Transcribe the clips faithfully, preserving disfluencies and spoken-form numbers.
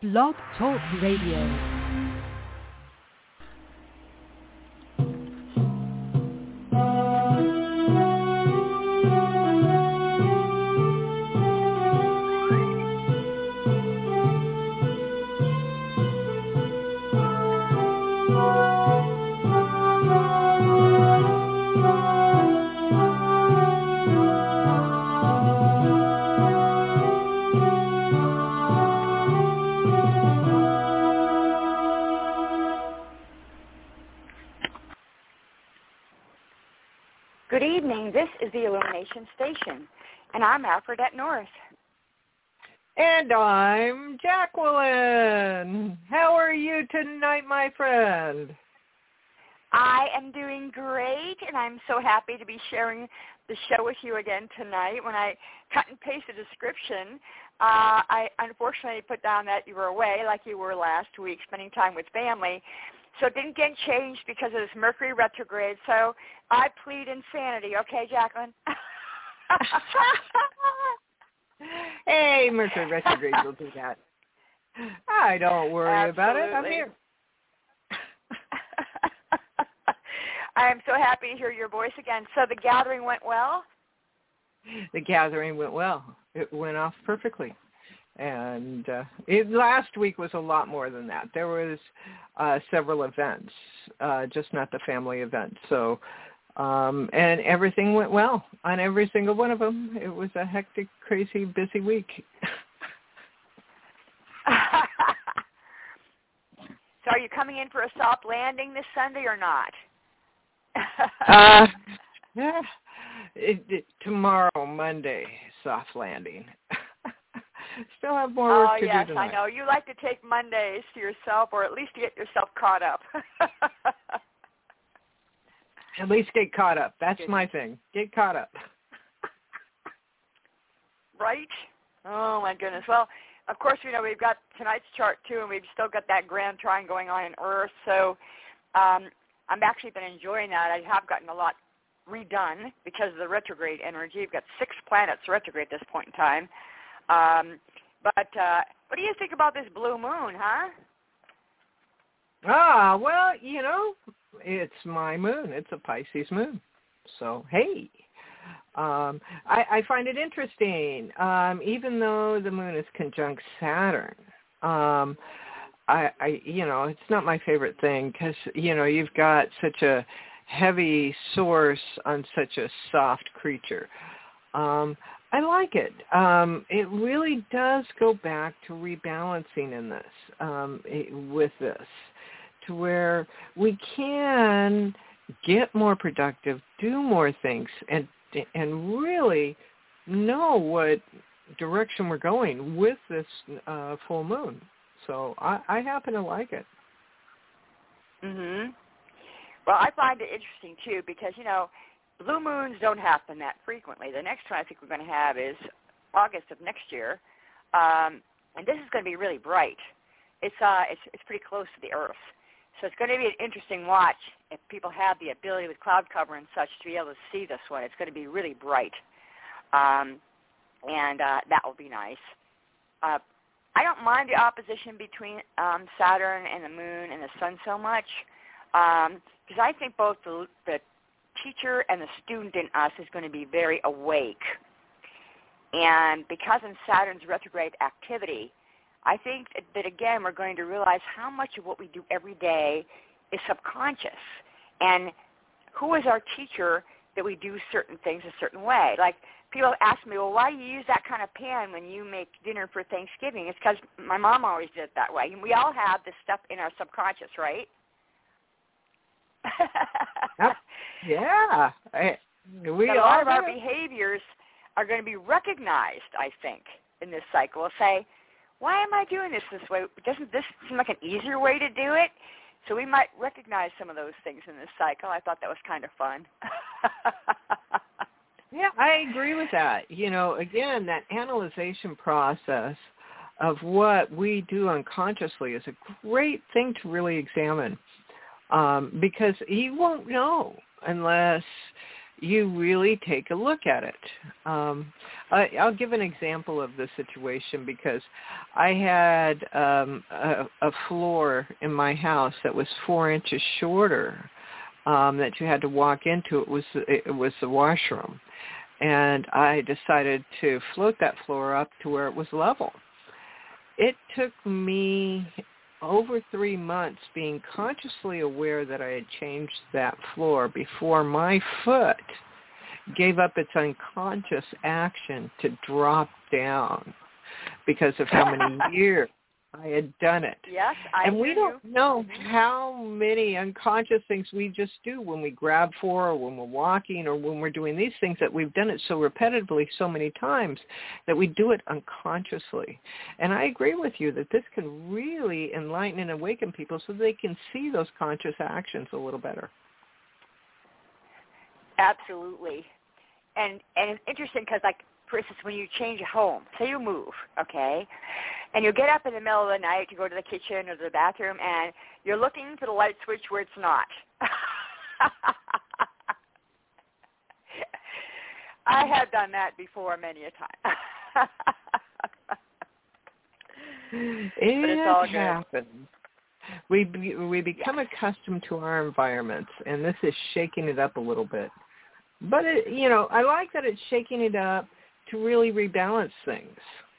Blog Talk Radio. Good evening. This is the Illumination Station, and I'm Aphrodite North. And I'm Jacqueline. How are you tonight, my friend? I am doing great, and I'm so happy to be sharing the show with you again tonight. When I cut and paste the description, uh, I unfortunately put down that you were away like you were last week, spending time with family. So it didn't get changed because of this Mercury retrograde. So I plead insanity. Okay, Jacqueline? Hey, Mercury retrograde will do that. I don't worry Absolutely. about it. I'm here. I am so happy to hear your voice again. So the gathering went well? The gathering went well. It went off perfectly. And uh, it, last week was a lot more than that. There was uh, several events, uh, just not the family event. So, um, and everything went well on every single one of them. It was a hectic, crazy, busy week. So are you coming in for a soft landing this Sunday or not? uh, yeah, it, it, tomorrow, Monday, soft landing. Still have more work oh, to yes, do tonight. I know. You like to take Mondays to yourself, or at least to get yourself caught up. At least get caught up. That's Good. my thing. Get caught up. Right? Oh, my goodness. Well, of course, you know, we've got tonight's chart, too, and we've still got that grand trine going on in Earth. So um, I've actually been enjoying that. I have gotten a lot redone because of the retrograde energy. We've got six planets retrograde at this point in time. Um, but uh, what do you think about this blue moon, huh? Ah, well, you know, it's my moon. It's a Pisces moon. So, hey, um, I, I find it interesting. Um, even though the moon is conjunct Saturn, um, I, I, you know, it's not my favorite thing because, you know, you've got such a heavy source on such a soft creature. Um, I like it. Um, it really does go back to rebalancing in this, um, it, with this, to where we can get more productive, do more things, and and really know what direction we're going with this uh, full moon. So I, I happen to like it. Mhm. Well, I find it interesting too because you know. Blue moons don't happen that frequently. The next one I think we're going to have is August of next year, um, and this is going to be really bright. It's uh, it's it's pretty close to the Earth, so it's going to be an interesting watch if people have the ability with cloud cover and such to be able to see this one. It's going to be really bright, um, and uh, that will be nice. Uh, I don't mind the opposition between um, Saturn and the Moon and the Sun so much because um, I think both the, the teacher and the student in us is going to be very awake. And because in Saturn's retrograde activity, I think that, again, we're going to realize how much of what we do every day is subconscious. And who is our teacher that we do certain things a certain way? Like, people ask me, well, why do you use that kind of pan when you make dinner for Thanksgiving? It's because my mom always did it that way. And we all have this stuff in our subconscious, right? Yep. Yeah, I, we a all lot of our do. behaviors are going to be recognized, I think, in this cycle. We'll say, why am I doing this this way? Doesn't this seem like an easier way to do it? So we might recognize some of those things in this cycle. I thought that was kind of fun. Yeah, I agree with that. You know, again, that analyzation process of what we do unconsciously is a great thing to really examine. Um, because you won't know unless you really take a look at it. Um, I, I'll give an example of the situation because I had um, a, a floor in my house that was four inches shorter um, that you had to walk into. It was it was the washroom, and I decided to float that floor up to where it was level. It took me over three months being consciously aware that I had changed that floor before my foot gave up its unconscious action to drop down because of how many years I had done it. Yes, I And we hear don't you. know how many unconscious things we just do when we grab for or when we're walking or when we're doing these things, that we've done it so repetitively so many times that we do it unconsciously. And I agree with you that this can really enlighten and awaken people so they can see those conscious actions a little better. Absolutely. And and it's interesting because, like, for instance, when you change a home, say you move, okay, and you get up in the middle of the night to go to the kitchen or the bathroom, and you're looking for the light switch where it's not. I have done that before many a time. It but it's all good. happens. We be, we become yes. accustomed to our environments, and this is shaking it up a little bit. But, it, you know, I like that it's shaking it up to really rebalance things.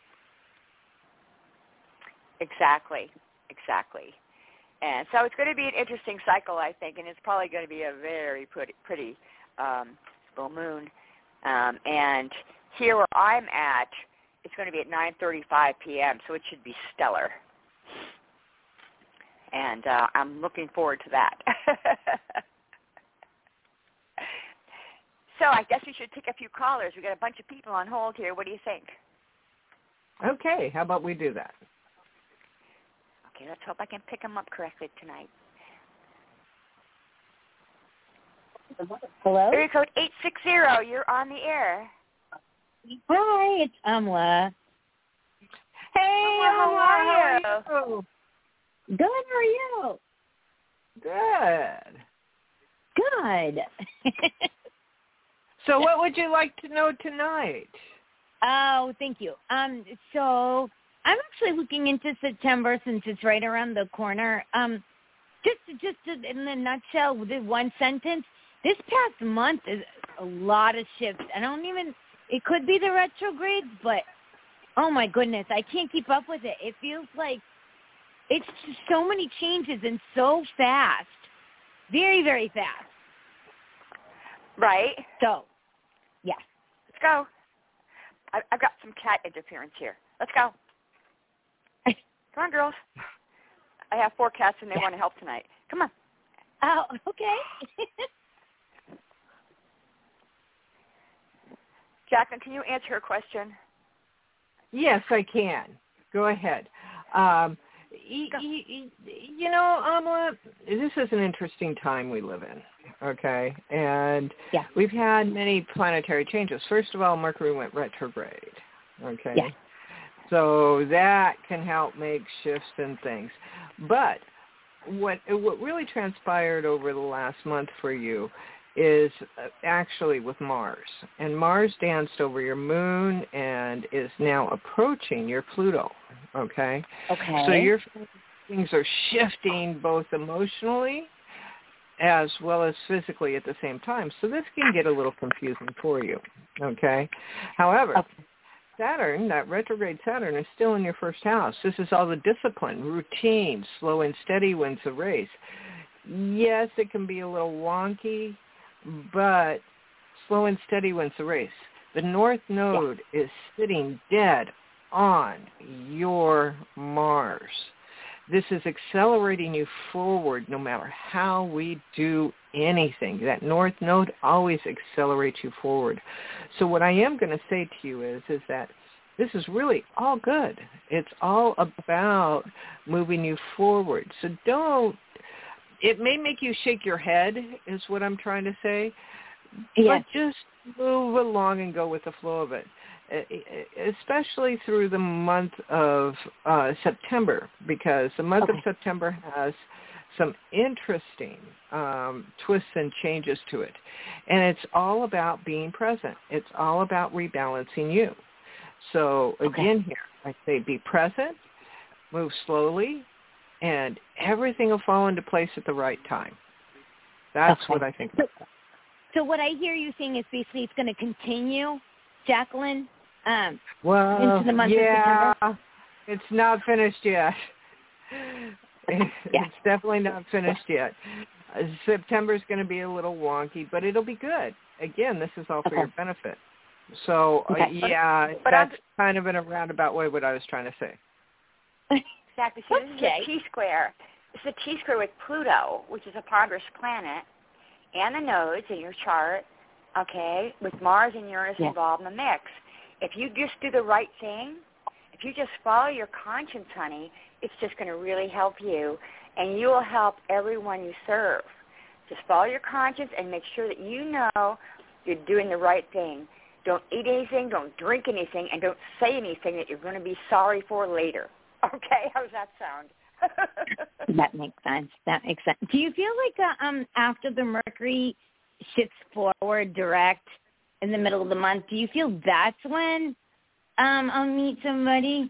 Exactly, exactly. And so it's going to be an interesting cycle, I think, and it's probably going to be a very pretty, pretty um, full moon. Um, and here where I'm at, it's going to be at nine thirty-five p.m., so it should be stellar. And uh, I'm looking forward to that. So I guess we should take a few callers. We've got a bunch of people on hold here. What do you think? Okay, how about we do that? Okay, let's hope I can pick them up correctly tonight. Hello? Area code eight six zero, you're on the air. Hi, it's Amla. Hey, Amla, how are you? Good, how are you? Good. Good. So what would you like to know tonight? Oh, thank you. Um, so I'm actually looking into September since it's right around the corner. Um, just, just in the nutshell, with one sentence, this past month is a lot of shifts. I don't even, it could be the retrogrades, but oh my goodness, I can't keep up with it. It feels like it's just so many changes and so fast. Very, very fast. Right. So, yes. Let's go. I, I've got some cat interference here. Let's go. Come on, girls. I have four cats, and they yeah. want to help tonight. Come on. Oh, okay. Jacqueline, can you answer her question? Yes, I can. Go ahead. Um, y- y- you know, Amla, this is an interesting time we live in, okay? And yeah. we've had many planetary changes. First of all, Mercury went retrograde, okay? Yeah. So that can help make shifts in things. But what what really transpired over the last month for you is actually with Mars. And Mars danced over your moon and is now approaching your Pluto, okay? Okay. So your things are shifting both emotionally as well as physically at the same time. So this can get a little confusing for you, okay? However, okay. Saturn, that retrograde Saturn, is still in your first house. This is all the discipline, routine, slow and steady wins the race. Yes, it can be a little wonky, but slow and steady wins the race. The North Node yeah. is sitting dead on your Mars. This is accelerating you forward no matter how we do anything. That North Node always accelerates you forward. So what I am going to say to you is, is that this is really all good. It's all about moving you forward. So don't, it may make you shake your head is what I'm trying to say, yes. but just move along and go with the flow of it. Especially through the month of uh, September, because the month okay. of September has some interesting um, twists and changes to it. And it's all about being present. It's all about rebalancing you. So again okay. here, I say be present, move slowly, and everything will fall into place at the right time. That's okay. what I think. So, so what I hear you saying is basically it's going to continue, Jacqueline, um, well, into the month yeah, of September? It's not finished yet. Yeah. It's definitely not finished yet. Uh, September is going to be a little wonky, but it'll be good. Again, this is all for Okay. your benefit. So, uh, Okay. yeah, But that's I'm- kind of in a roundabout way what I was trying to say. Exactly. So this Okay. is a T-square. It's a T-square with Pluto, which is a ponderous planet, and the nodes in your chart, okay, with Mars and Uranus Yeah. involved in the mix. If you just do the right thing, if you just follow your conscience, honey, it's just going to really help you, and you will help everyone you serve. Just follow your conscience and make sure that you know you're doing the right thing. Don't eat anything, don't drink anything, and don't say anything that you're going to be sorry for later. Okay? How does that sound? That makes sense. That makes sense. Do you feel like uh, um after the Mercury shifts forward direct in the middle of the month, do you feel that's when um I'll meet somebody?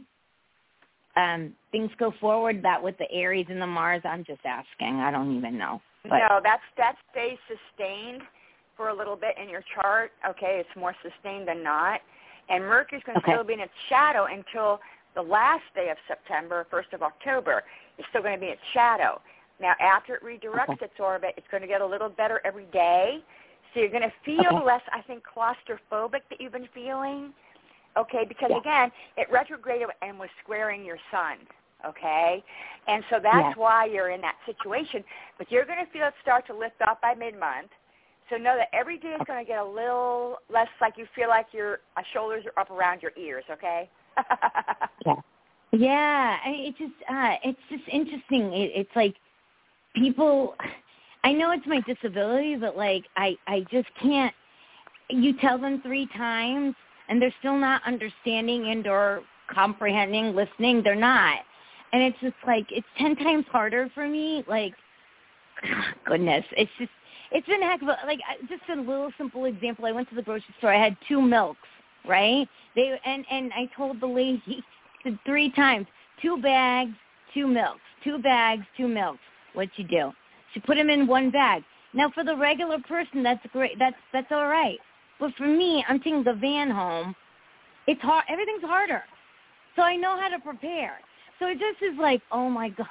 Um, things go forward that with the Aries and the Mars. I'm just asking. I don't even know. But, no, that's that stays sustained for a little bit in your chart. Okay, it's more sustained than not. And Mercury's going to Okay. still be in its shadow until the last day of September, first of October. It's still going to be in its shadow. Now, after it redirects Okay. its orbit, it's going to get a little better every day. So you're going to feel Okay. less, I think, claustrophobic that you've been feeling. Okay, because, Yeah. again, it retrograded and was squaring your sun. Okay? And so that's Yeah. why you're in that situation. But you're going to feel it start to lift up by mid-month. So know that every day is Okay. going to get a little less like you feel like your uh, shoulders are up around your ears, okay? Yeah. Yeah. I, it just uh, it's just interesting. It, it's like people. I know it's my disability, but like I I just can't. You tell them three times, and they're still not understanding and or comprehending, listening. They're not, and it's just like it's ten times harder for me. Like, goodness, it's just. It's been a heck of a, like, just a little simple example. I went to the grocery store. I had two milks, right? They and, and I told the lady three times, two bags, two milks, two bags, two milks. What'd you do? She put them in one bag. Now, for the regular person, that's great. That's that's all right. But for me, I'm taking the van home. It's hard. Everything's harder. So I know how to prepare. So it just is like, oh, my God.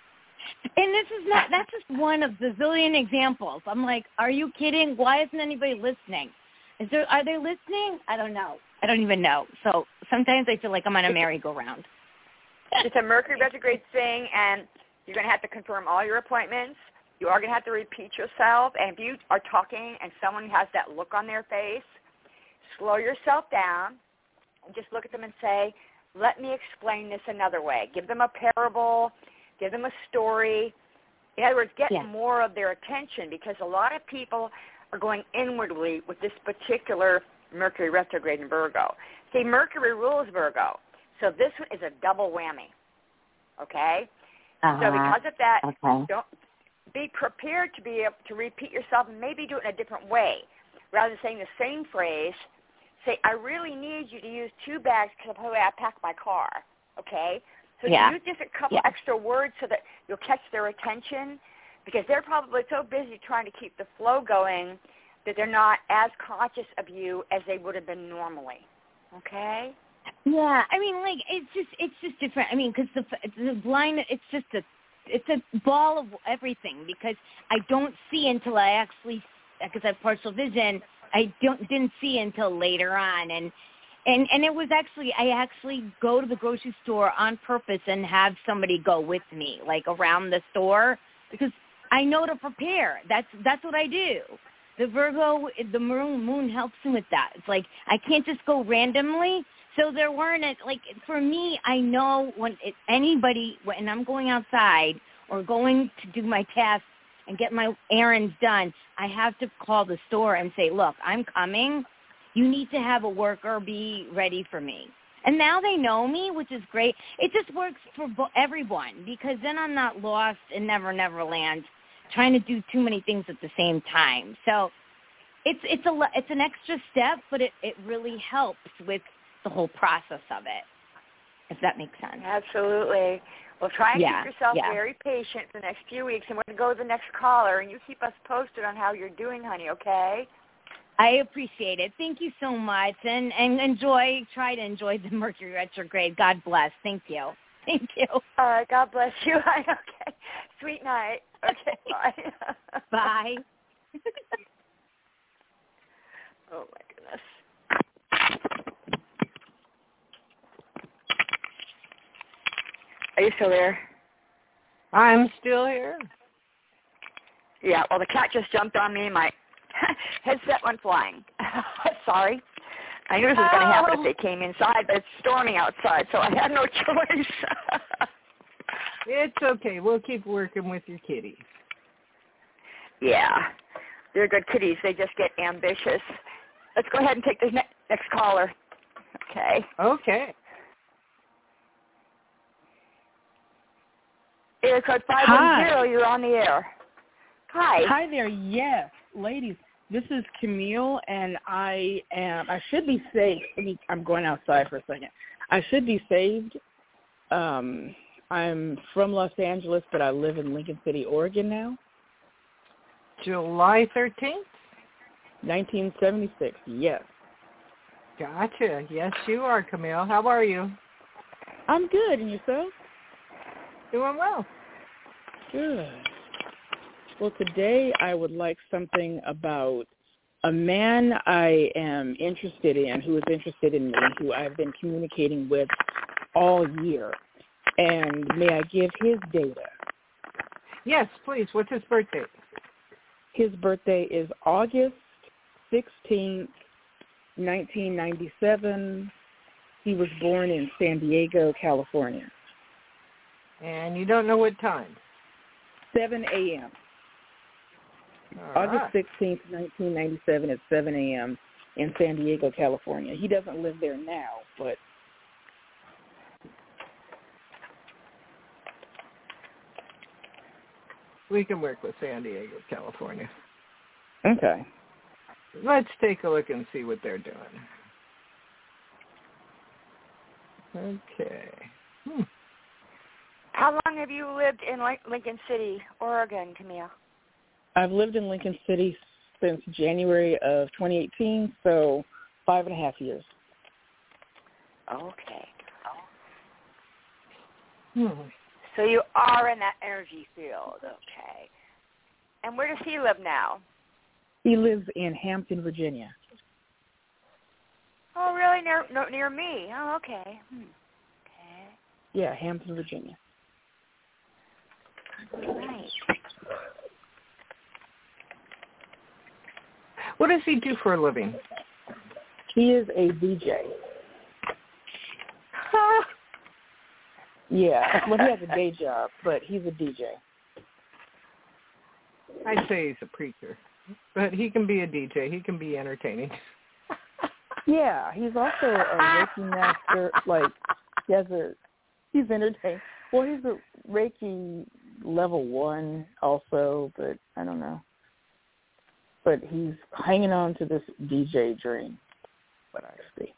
And this is not, that's just one of the zillion examples. I'm like, are you kidding? Why isn't anybody listening? Is there, are they listening? I don't know. I don't even know. So sometimes I feel like I'm on a merry-go-round. It's a Mercury retrograde thing, and you're going to have to confirm all your appointments. You are going to have to repeat yourself. And if you are talking and someone has that look on their face, slow yourself down and just look at them and say, let me explain this another way. Give them a parable. Give them a story. In other words, get Yeah. more of their attention, because a lot of people are going inwardly with this particular Mercury retrograde in Virgo. See, Mercury rules Virgo, so this one is a double whammy, okay? Uh-huh. So because of that, Okay. don't be prepared to be able to repeat yourself and maybe do it in a different way. Rather than saying the same phrase, say, I really need you to use two bags because of the way I pack my car, okay? So Yeah. use just a couple Yeah. extra words so that you'll catch their attention, because they're probably so busy trying to keep the flow going that they're not as conscious of you as they would have been normally. Okay? Yeah, I mean, like it's just it's just different. I mean, because the the blind, it's just a it's a ball of everything, because I don't see until I actually, because I have partial vision, I don't didn't see until later on, and. And and it was actually, I actually go to the grocery store on purpose and have somebody go with me, like around the store, because I know to prepare. That's that's what I do. The Virgo, the moon, moon helps me with that. It's like I can't just go randomly. So there weren't, a, like, for me, I know when it, anybody, when I'm going outside or going to do my tasks and get my errands done, I have to call the store and say, look, I'm coming. You need to have a worker be ready for me. And now they know me, which is great. It just works for bo- everyone because then I'm not lost in Never Never Land trying to do too many things at the same time. So it's it's a it's an extra step, but it, it really helps with the whole process of it, if that makes sense. Absolutely. Well, try and yeah, keep yourself yeah. very patient for the next few weeks, and we're going to go to the next caller, and you keep us posted on how you're doing, honey, okay? I appreciate it. Thank you so much, and, and enjoy, try to enjoy the Mercury retrograde. God bless. Thank you. Thank you. All right, God bless you. Okay. Sweet night. Okay, bye. Bye. Oh, my goodness. Are you still there? I'm still here. Yeah, well, the cat just jumped on me. My headset went flying. Sorry. I knew this was going to happen if they came inside, but it's storming outside, so I had no choice. It's okay. We'll keep working with your kitties. Yeah, they're good kitties. They just get ambitious. Let's go ahead and take this ne- next caller. Okay. Okay. Area code five one zero, you're on the air. Hi. Hi there. Yes, ladies. This is Camille, and I am. I should be saved. Let me, I'm going outside for a second. I should be saved. Um, I'm from Los Angeles, but I live in Lincoln City, Oregon now. July thirteenth? nineteen seventy-six, yes. Gotcha. Yes, you are, Camille. How are you? I'm good. And yourself? Doing well. Good. Well, today I would like something about a man I am interested in, who is interested in me, who I've been communicating with all year. And may I give his data? Yes, please. What's his birthday? His birthday is August sixteenth, nineteen ninety-seven. He was born in San Diego, California. And you don't know what time? seven a.m. All August right. sixteenth, nineteen ninety-seven at seven a.m. in San Diego, California. He doesn't live there now, but we can work with San Diego, California. okay. Let's take a look and see what they're doing. Okay. Hmm. How long have you lived in Lincoln City, Oregon, Camille? I've lived in Lincoln City since January of twenty eighteen, so five and a half years. Okay. Hmm. So you are in that energy field, okay. And where does he live now? He lives in Hampton, Virginia. Oh, really? Near no, near me? Oh, okay. Hmm. Okay. Yeah, Hampton, Virginia. Right. What does he do for a living? He is a D J. Yeah, well, he has a day job, but he's a D J. I'd say he's a preacher, but he can be a D J. He can be entertaining. Yeah, he's also a Reiki master. Like, he has a, he's entertaining. Well, he's a Reiki level one also, but I don't know. But he's hanging on to this D J dream, what I see.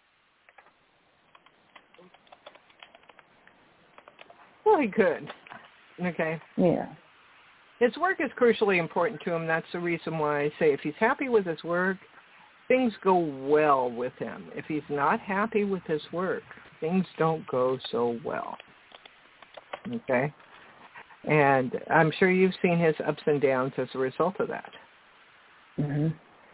Well, he could. Okay. Yeah. His work is crucially important to him. That's the reason why I say if he's happy with his work, things go well with him. If he's not happy with his work, things don't go so well. Okay? And I'm sure you've seen his ups and downs as a result of that. Mhm.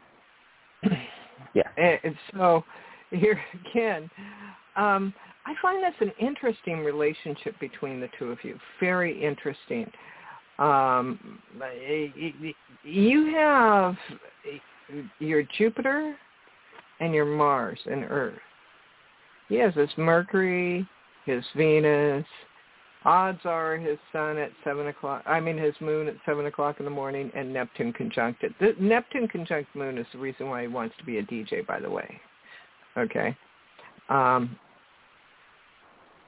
Yeah. And so here again, um, I find that's an interesting relationship between the two of you. Very interesting. Um, you have your Jupiter and your Mars and Earth. He has his Mercury, his Venus. Odds are his Sun at seven o'clock. I mean his Moon at seven o'clock in the morning, and Neptune conjunct it. The Neptune conjunct Moon is the reason why he wants to be a D J. By the way, okay. Um,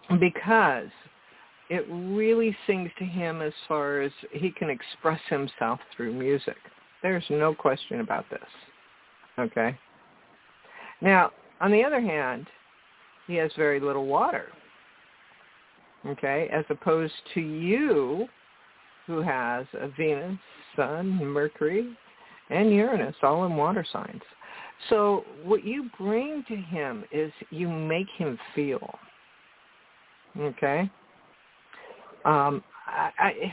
because it really sings to him as far as he can express himself through music. There's no question about this. Okay? Now, on the other hand, he has very little water. Okay? As opposed to you, who has a Venus, Sun, Mercury, and Uranus all in water signs. So what you bring to him is you make him feel. Okay? Um, I, I,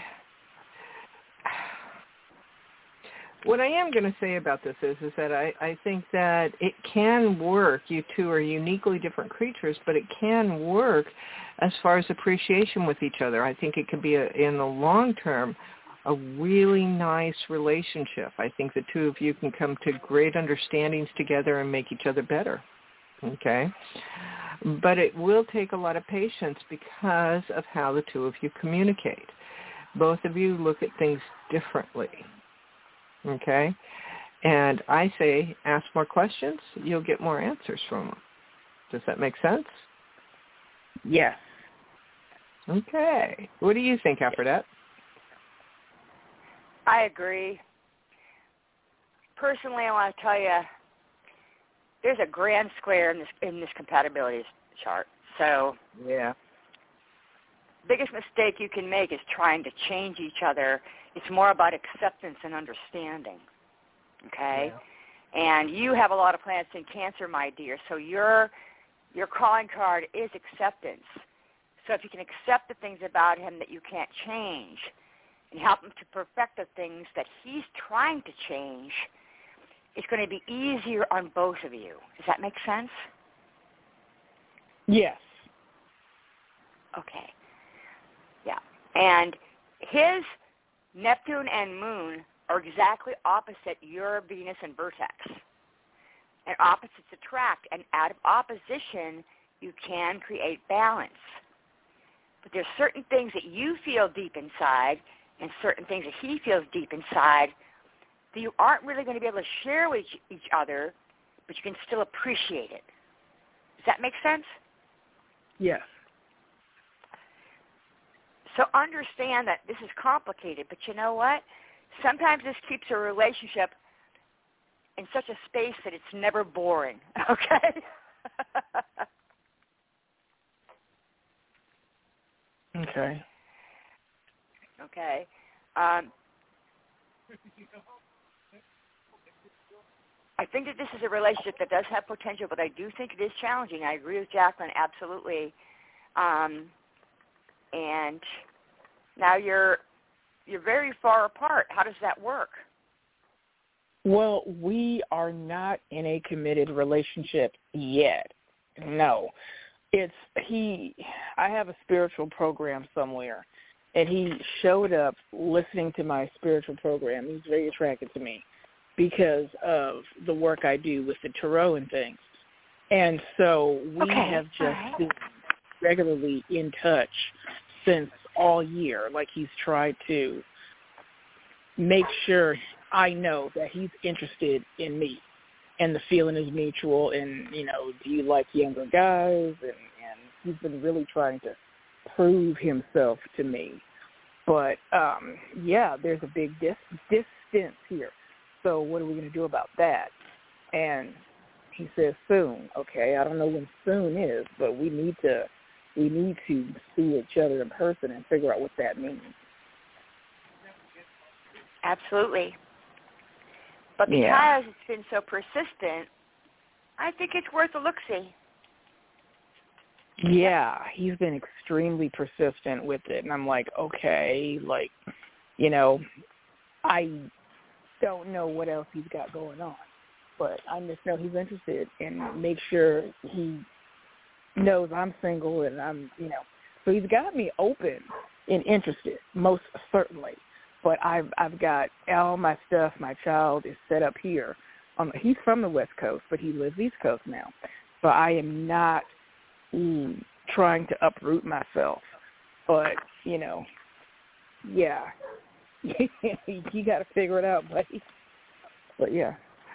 what I am going to say about this is, is that I, I think that it can work. You two are uniquely different creatures, but it can work as far as appreciation with each other. I think it could be, a, in the long term, a really nice relationship. I think the two of you can come to great understandings together and make each other better. Okay? But it will take a lot of patience because of how the two of you communicate. Both of you look at things differently. Okay? And I say, ask more questions, you'll get more answers from them. Does that make sense? Yes. Okay. What do you think, Aphrodite? I agree. Personally, I want to tell you, there's a grand square in this in this compatibility chart. So, yeah, biggest mistake you can make is trying to change each other. It's more about acceptance and understanding. Okay, yeah. And you have a lot of planets in Cancer, my dear. So your your calling card is acceptance. So if you can accept the things about him that you can't change, and help him to perfect the things that he's trying to change, it's going to be easier on both of you. Does that make sense? Yes. Okay. Yeah. And his Neptune and Moon are exactly opposite your Venus and Vertex. And opposites attract. And out of opposition, you can create balance. But there's certain things that you feel deep inside and certain things that he feels deep inside that you aren't really going to be able to share with each other, but you can still appreciate it. Does that make sense? Yes. So understand that this is complicated, but you know what? Sometimes this keeps a relationship in such a space that it's never boring, okay? Okay. Okay. Um, I think that this is a relationship that does have potential, but I do think it is challenging. I agree with Jacqueline, absolutely. Um, and now you're you're very far apart. How does that work? Well, we are not in a committed relationship yet. No. It's he I have a spiritual program somewhere, and he showed up listening to my spiritual program. He's very attracted to me because of the work I do with the tarot and things. And so we okay. have just right. been regularly in touch since all year. Like, he's tried to make sure I know that he's interested in me and the feeling is mutual, and, you know, do you like younger guys? And, and he's been really trying to prove himself to me. But, um, yeah, there's a big dis- distance here. So what are we going to do about that? And he says soon. Okay, I don't know when soon is, but we need to we need to see each other in person and figure out what that means. Absolutely. But because yeah. it's been so persistent, I think it's worth a look-see. Yeah, he's been extremely persistent with it, and I'm like, okay, like, you know, I don't know what else he's got going on, but I just know he's interested, and make sure he knows I'm single, and I'm, you know, so he's got me open and interested, most certainly. But I've I've got all my stuff. My child is set up here. Um, he's from the West Coast, but he lives East Coast now. So I am not mm, trying to uproot myself. But, you know, yeah, you got to figure it out, buddy. But, yeah.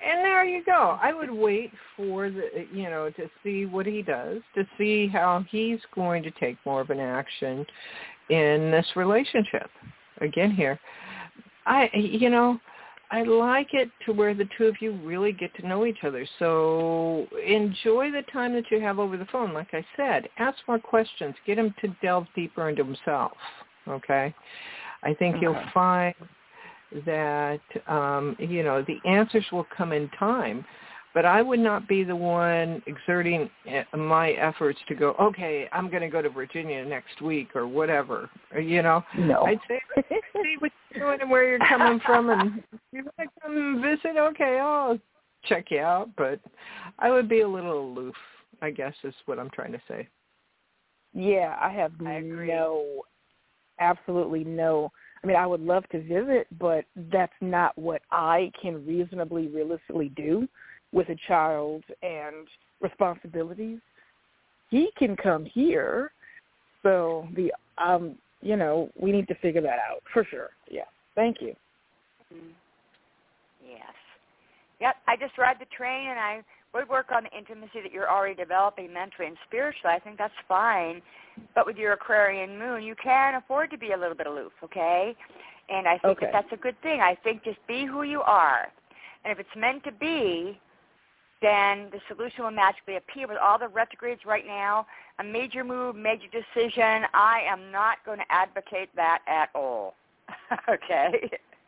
and there you go. I would wait for the, you know, to see what he does, to see how he's going to take more of an action in this relationship. Again here, I, you know, I like it to where the two of you really get to know each other. So enjoy the time that you have over the phone. Like I said, ask more questions. Get him to delve deeper into himself, okay? I think Okay. you'll find that, um, you know, the answers will come in time. But I would not be the one exerting my efforts to go, okay, I'm going to go to Virginia next week or whatever, or, you know. No. I'd say, see what you're doing and where you're coming from, and if you want to come visit, okay, I'll check you out. But I would be a little aloof, I guess is what I'm trying to say. Yeah, I have I agree. no, absolutely no. I mean, I would love to visit, but that's not what I can reasonably, realistically do with a child and responsibilities. He can come here, so the um, you know, we need to figure that out for sure. Yeah, thank you. Mm. Yes. Yep. I just ride the train, and I would work on the intimacy that you're already developing mentally and spiritually. I think that's fine. But with your Aquarian moon, you can afford to be a little bit aloof, okay? And I think Okay. that that's a good thing. I think just be who you are. And if it's meant to be, then the solution will magically appear. With all the retrogrades right now, a major move, major decision, I am not going to advocate that at all, okay?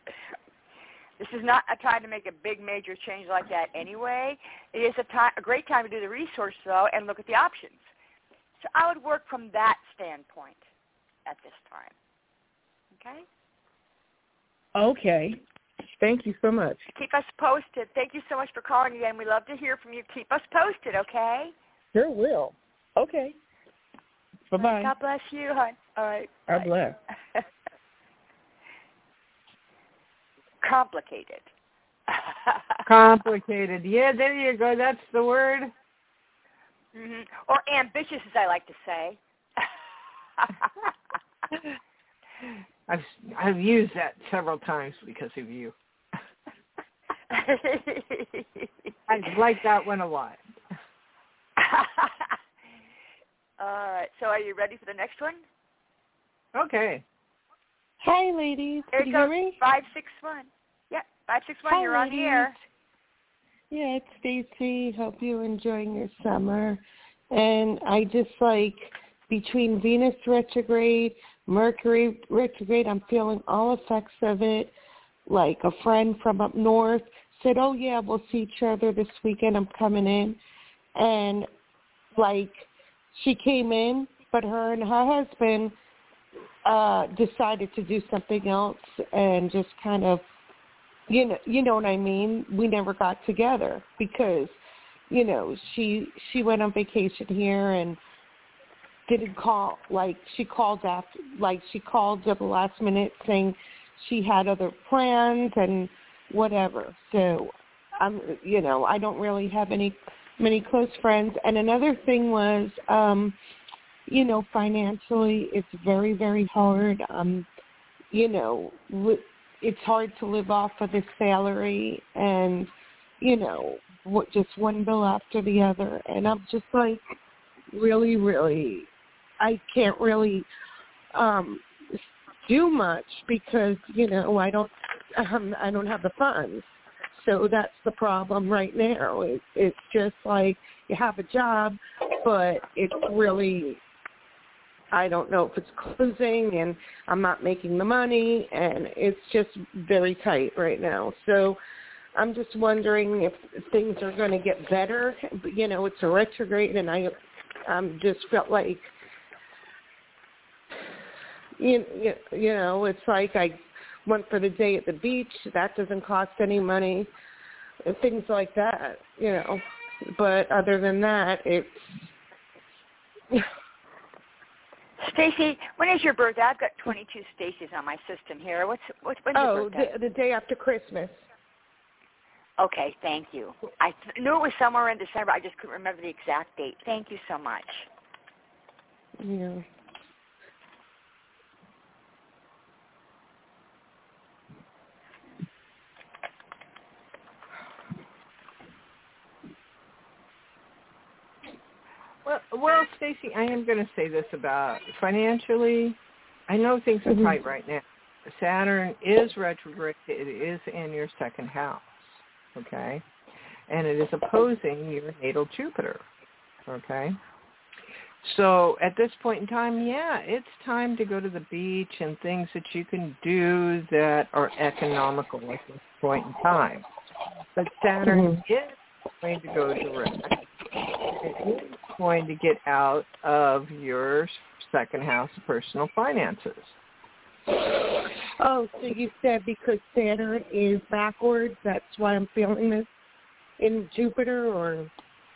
This is not a time to make a big major change like that anyway. It is a, time, a great time to do the research, though, and look at the options. So I would work from that standpoint at this time, okay? Okay. Thank you so much. Keep us posted. Thank you so much for calling again. We love to hear from you. Keep us posted, okay? Sure will. Okay. Bye-bye. God bless you, hon. All right. God bye. bless. Complicated. Complicated. Yeah, there you go. That's the word. Mm-hmm. Or ambitious, as I like to say. I've I've used that several times because of you. I like that one a lot. All right. So are you ready for the next one? Okay. Hi, ladies. There Can it you hear goes. me? Five six one. Yep. Five six one. Hi, You're on the ladies. air. Yeah, it's Stacy. Hope you're enjoying your summer. And I just like between Venus retrograde, Mercury retrograde, I'm feeling all effects of it. Like a friend from up north said, oh, yeah, we'll see each other this weekend. I'm coming in. And, like, she came in, but her and her husband uh, decided to do something else and just kind of, you know, you know what I mean? We never got together because, you know, she she went on vacation here and didn't call, like she called after, like she called at the last minute saying she had other plans and whatever. So, I'm, you know, I don't really have any many close friends. And another thing was, um, you know, financially, it's very, very hard. Um, you know, it's hard to live off of this salary and, you know, what, just one bill after the other. And I'm just like, really, really, I can't really um, do much because, you know, I don't, um, I don't have the funds. So that's the problem right now. It, it's just like you have a job, but it's really, I don't know if it's closing and I'm not making the money, and it's just very tight right now. So I'm just wondering if things are going to get better. You know, it's a retrograde, and I um, just felt like, you, you know, it's like I went for the day at the beach. That doesn't cost any money, things like that, you know. But other than that, it's... Stacy, when is your birthday? I've got twenty-two Stacys on my system here. What's what's when's oh, your birthday? the, the day after Christmas. Okay, thank you. I th- knew it was somewhere in December. I just couldn't remember the exact date. Thank you so much. Yeah. Stacey, I am going to say this about financially. I know things are mm-hmm. tight right now. Saturn is retrograde. It is in your second house, okay? And it is opposing your natal Jupiter, okay? So at this point in time, yeah, it's time to go to the beach and things that you can do that are economical at this point in time. But Saturn mm-hmm. is going to go direct. It is going to get out of your second house of personal finances. Oh, so you said because Saturn is backwards, that's why I'm feeling this in Jupiter, or?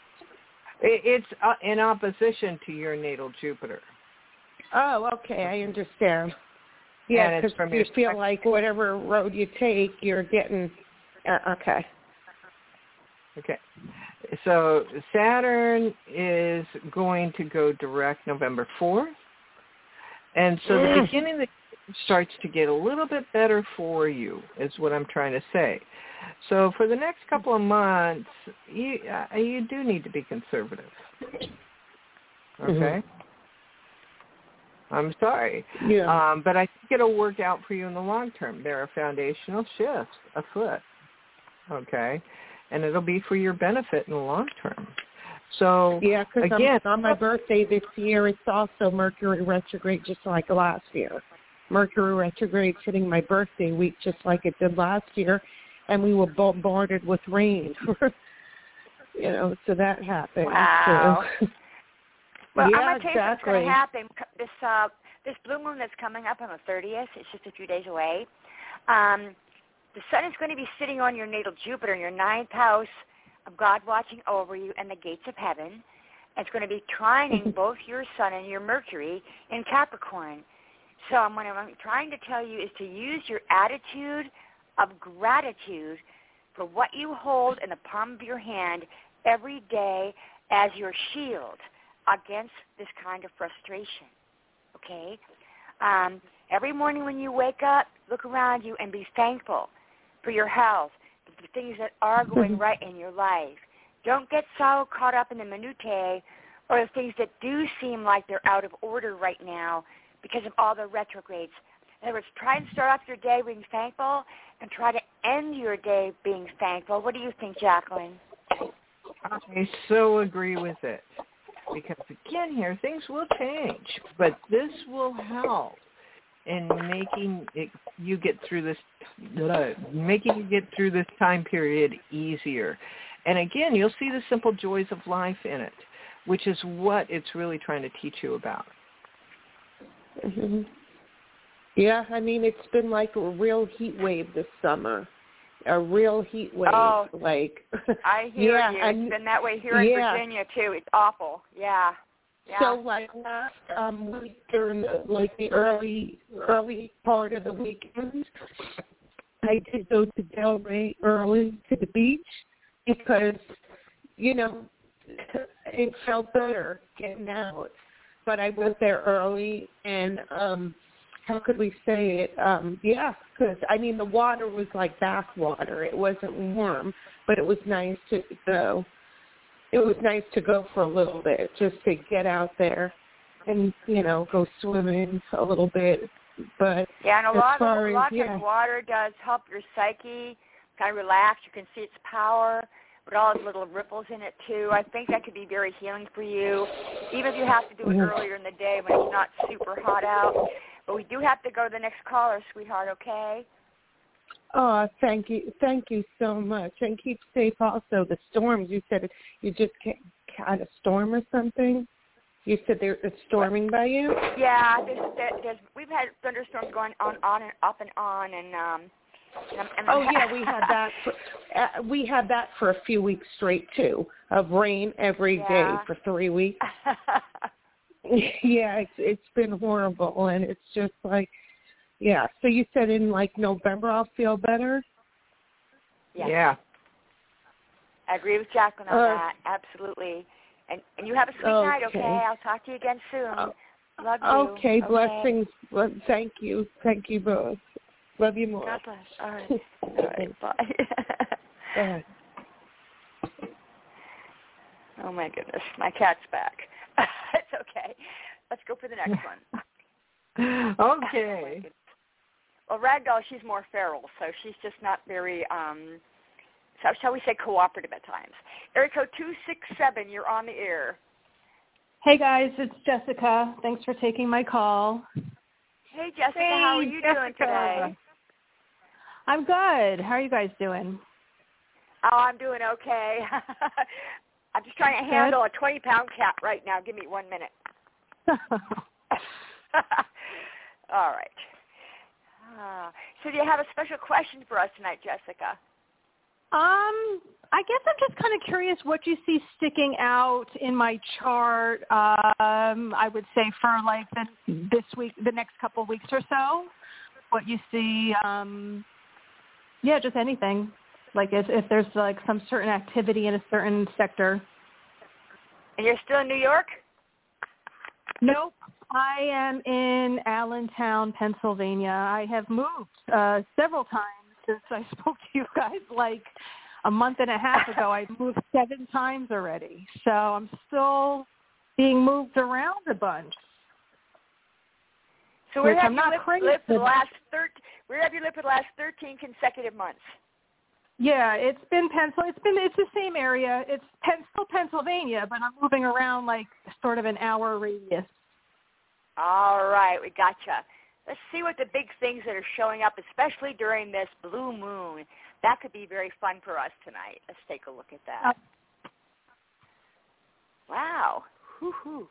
It's uh, in opposition to your natal Jupiter. Oh, okay, I understand. Yeah, because you feel second. like whatever road you take, you're getting, uh, okay. Okay. So Saturn is going to go direct November fourth. And so mm. the beginning of the year starts to get a little bit better for you, is what I'm trying to say. So for the next couple of months, you uh, you do need to be conservative. Okay? Mm-hmm. I'm sorry. Yeah. Um, but I think it'll work out for you in the long term. There are foundational shifts afoot. Okay? And it'll be for your benefit in the long term. So, yeah, because again, on my birthday this year, it's also Mercury retrograde just like last year. Mercury retrograde hitting my birthday week just like it did last year, and we were bombarded with rain. you know, so that happened. Wow. So. Well, yeah, I'm going to tell you exactly. what's going to happen. This, uh, this blue moon that's coming up on the thirtieth, it's just a few days away, um, the sun is going to be sitting on your natal Jupiter in your ninth house of God watching over you and the gates of heaven. It's going to be trining both your sun and your Mercury in Capricorn. So what I'm trying to tell you is to use your attitude of gratitude for what you hold in the palm of your hand every day as your shield against this kind of frustration, okay? Um, every morning when you wake up, look around you and be thankful for your health, the things that are going right in your life. Don't get so caught up in the minutiae or the things that do seem like they're out of order right now because of all the retrogrades. In other words, try and start off your day being thankful and try to end your day being thankful. What do you think, Jacqueline? I so agree with it. Because, again, here, things will change, but this will help in making it, you get through this, uh, making you get through this time period easier. And, again, you'll see the simple joys of life in it, which is what it's really trying to teach you about. Mm-hmm. Yeah, I mean, it's been like a real heat wave this summer. A real heat wave, oh, like I hear yeah, you. And, it's been that way here in yeah. Virginia too. It's awful. Yeah. yeah. So like last um, week during the, like the early early part of the weekend, I did go to Delray early to the beach because you know it felt better getting out. But I went there early and. um How could we say it? Um, yeah, because, I mean, the water was like bath water. It wasn't warm, but it was nice to go. It was nice to go for a little bit, just to get out there and, you know, go swimming a little bit. But yeah, and a as lot far of, a as, lot yeah. of water does help your psyche kind of relax. You can see its power, but all the little ripples in it, too. I think that could be very healing for you, even if you have to do it mm-hmm. earlier in the day when it's not super hot out. But we do have to go to the next caller, sweetheart, okay? Oh, thank you. Thank you so much. And keep safe also. The storms, you said you just had a storm or something? You said there, it's storming by you? Yeah, there's, there's, we've had thunderstorms going on, on and up and on. and um. And I'm, and oh, yeah, we had that. For, uh, we had that for a few weeks straight, too, of rain every yeah. day for three weeks. Yeah, it's it's been horrible, and it's just like, yeah. So you said in like November I'll feel better? Yeah. Yeah. I agree with Jacqueline on uh, that, absolutely. And and you have a sweet okay. night, okay? I'll talk to you again soon. Uh, Love you. Okay, okay, blessings. Well, thank you. Thank you both. Love you more. God bless. All right. All right, bye. Bye. Oh, my goodness. My cat's back. It's okay. Let's go for the next one. Okay. Well, Ragdoll, she's more feral, so she's just not very, um, so shall we say, cooperative at times. Area code two six seven, you're on the air. Hey, guys, it's Jessica. Thanks for taking my call. Hey, Jessica, hey, how are you Jessica. doing today? I'm good. How are you guys doing? Oh, I'm doing okay. I'm just trying to handle good. a twenty-pound cat right now. Give me one minute. All right. Uh, so do you have a special question for us tonight, Jessica? Um, I guess I'm just kind of curious what you see sticking out in my chart. Um, I would say for like the, this week, the next couple of weeks or so, what you see. Um, yeah, just anything. Like if, if there's like some certain activity in a certain sector. And you're still in New York? Nope. I am in Allentown, Pennsylvania. I have moved uh, several times since I spoke to you guys like a month and a half ago. I moved seven times already. So I'm still being moved around a bunch. So where have I'm you not lived, crazy. lived for the last thirteen, where have you lived for the last thirteen consecutive months? Yeah, it's been Pencil. It's been it's the same area. It's Pen- still Pennsylvania, but I'm moving around like sort of an hour radius. All right, we gotcha. Let's see what the big things that are showing up, especially during this blue moon. That could be very fun for us tonight. Let's take a look at that. Uh, wow. Woo-hoo.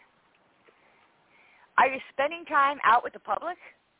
Are you spending time out with the public?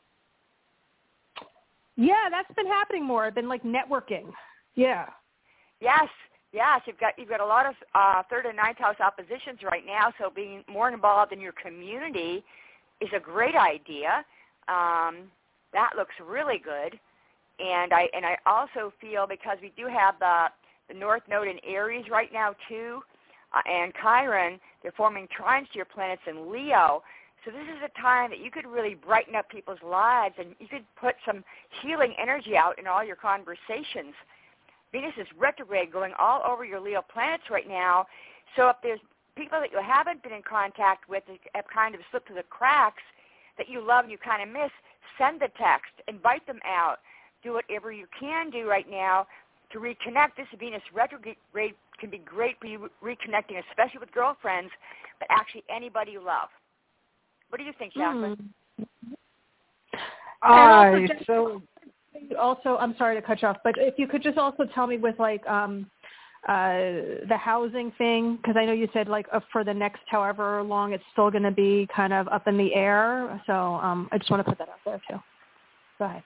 Yeah, that's been happening more. I've been like networking. Yeah. Yes. Yes, you've got you've got a lot of uh, third and ninth house oppositions right now, so being more involved in your community is a great idea. Um, that looks really good, and I and I also feel because we do have the the North Node in Aries right now too, uh, and Chiron, they're forming trines to your planets in Leo. So this is a time that you could really brighten up people's lives, and you could put some healing energy out in all your conversations. Venus is retrograde going all over your Leo planets right now. So if there's people that you haven't been in contact with that have kind of slipped through the cracks that you love and you kind of miss, send the text, invite them out. Do whatever you can do right now to reconnect. This Venus retrograde can be great for you reconnecting, especially with girlfriends, but actually anybody you love. What do you think, Jacqueline? Mm. I so... Also, I'm sorry to cut you off, but if you could just also tell me with like um, uh, the housing thing, because I know you said like uh, for the next however long it's still going to be kind of up in the air. So um, I just want to put that out there too. Go ahead.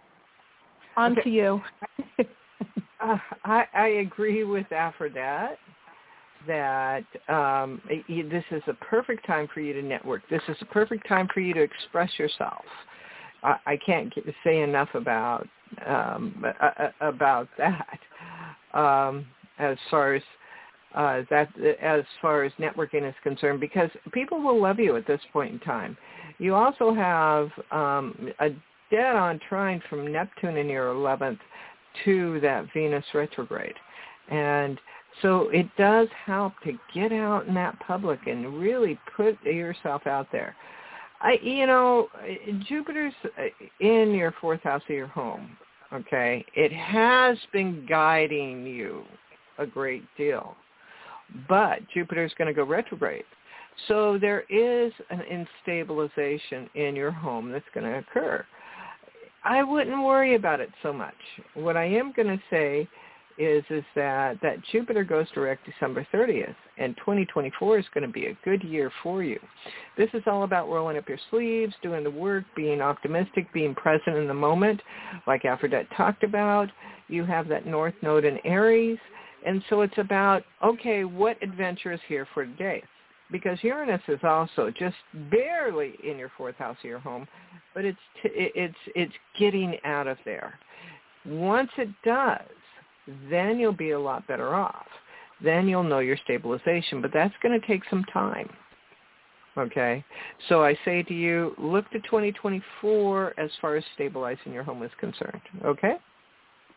On okay. to you. uh, I, I agree with Aphrodite that um, this is a perfect time for you to network. This is a perfect time for you to express yourself. I can't get, say enough about um, about that. Um, as far as uh, that, as far as networking is concerned, because people will love you at this point in time. You also have um, a dead-on trine from Neptune in your eleventh to that Venus retrograde, and so it does help to get out in that public and really put yourself out there. I, you know, Jupiter's in your fourth house of your home, okay? It has been guiding you a great deal, but Jupiter's going to go retrograde. So there is an instabilization in your home that's going to occur. I wouldn't worry about it so much. What I am going to say is is that, that Jupiter goes direct December thirtieth, and twenty twenty-four is going to be a good year for you. This is all about rolling up your sleeves, doing the work, being optimistic, being present in the moment, like Aphrodite talked about. You have that North Node in Aries, and so it's about, okay, what adventure is here for today? Because Uranus is also just barely in your fourth house of your home, but it's t- it's it's getting out of there. Once it does, then you'll be a lot better off. Then you'll know your stabilization, but that's going to take some time, okay? So I say to you, look to twenty twenty-four as far as stabilizing your home is concerned, okay?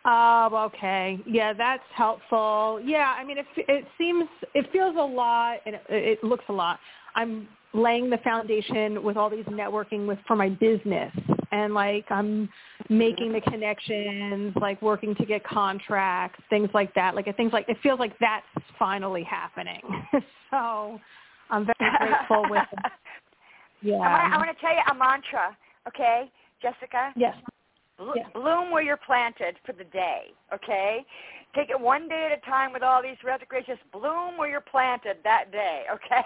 Oh, okay. Yeah, that's helpful. Yeah, I mean, it it seems, it feels a lot, and it, it looks a lot. I'm laying the foundation with all these networking with for my business, and like I'm making the connections, like working to get contracts, things like that. Like it things like it feels like that's finally happening. So I'm very grateful with. Yeah. I want to tell you a mantra, okay, Jessica? Yes. Blo- yeah. Bloom where you're planted for the day, okay? Take it one day at a time with all these retrogrades. Just bloom where you're planted that day, okay?